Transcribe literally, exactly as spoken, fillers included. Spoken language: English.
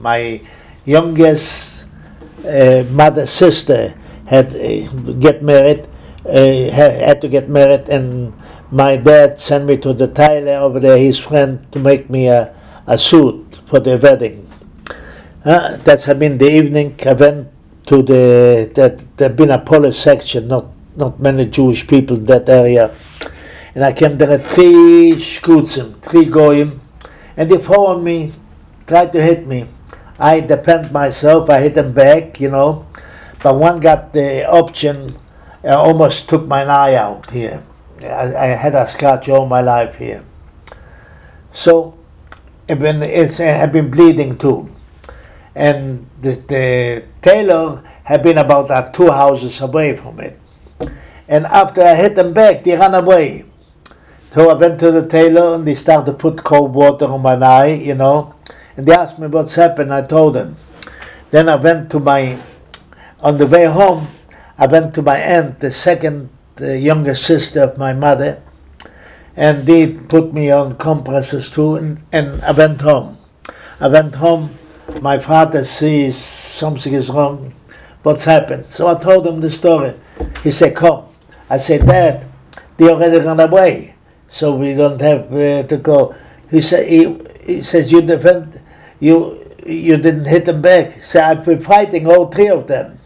my youngest uh, mother's sister had uh, get married, uh, had to get married, and my dad sent me to the tailor over there, his friend, to make me a, a suit for the wedding. Uh, that's had been the evening. I went to the that there been a Polish section, not not many Jewish people in that area, and I came there at three shkutzim, three goyim, and they followed me, tried to hit me. I defend myself. I hit them back, you know, but one got the option. I almost took my eye out here. I, I had a scratch all my life here. So I've been, it's, I've been bleeding too. And the, the tailor had been about uh, two houses away from it. And after I hit them back, they ran away. So I went to the tailor and they started to put cold water on my eye, you know. And they asked me what's happened. I told them. Then I went to my, on the way home, I went to my aunt, the second the youngest sister of my mother, and they put me on compresses too, and, and I went home. I went home, my father sees something is wrong, what's happened? So I told him the story. He said, come. I said, Dad, they already ran away, so we don't have uh, to go. He said, he, he says, you defend, you, you didn't hit them back. He said, I've been fighting all three of them.